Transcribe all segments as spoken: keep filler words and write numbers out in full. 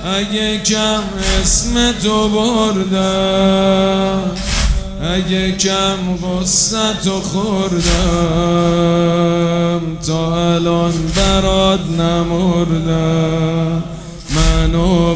اگه کم اسم تو بردم، اگه کم غصتو خوردم، تا الان برات نمردم. منو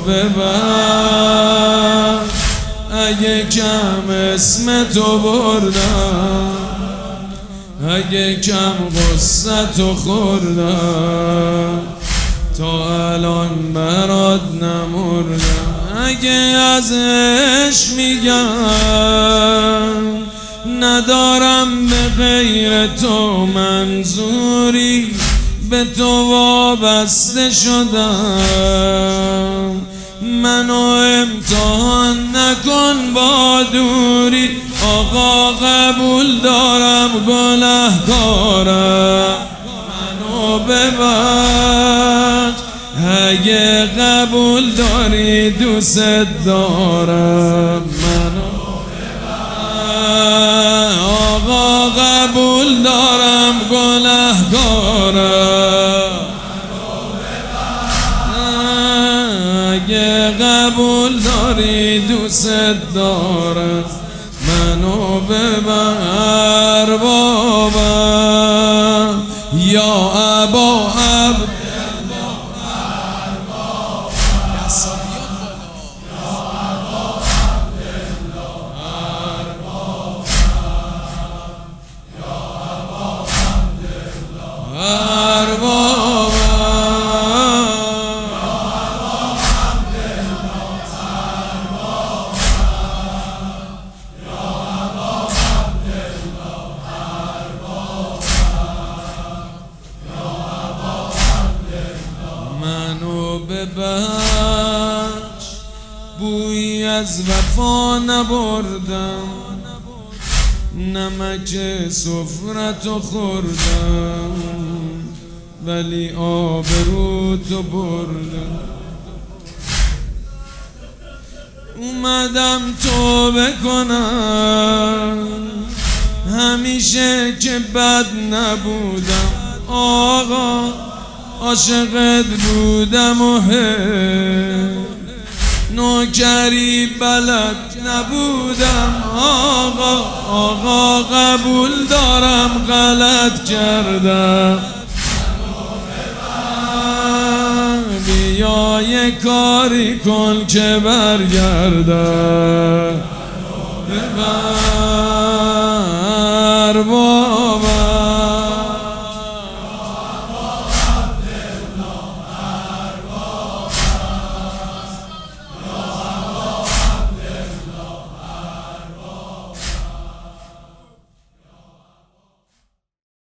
ببر اگه کم اسم تو بردم، اگه کم غصتو خوردم، تا الان برات نمردم. اگه از عشق میگم ندارم به غیر تو منظوری، به تو وابسته شدم. منو امتحان نکن با دوری، آقا قبول دارم گنهکارم. منو ببخش اگه قبول داری دوست دارم. منو ببخش آقا قبول دارم گنهکارم. اگه قبول داری دوست دارم. منو ببر بابا یا ابا عبد منو ببخش بویی از وفا نبردم، نمک سفرتو خوردم، ولی آبروتو بردم. اومدم توبه کنم همیشه که بد نبودم. آقا عاشقت بودم و هی نوکری بلد نبودم. آقا آقا قبول دارم غلط کردم. بیا یه کاری کن که برگردم.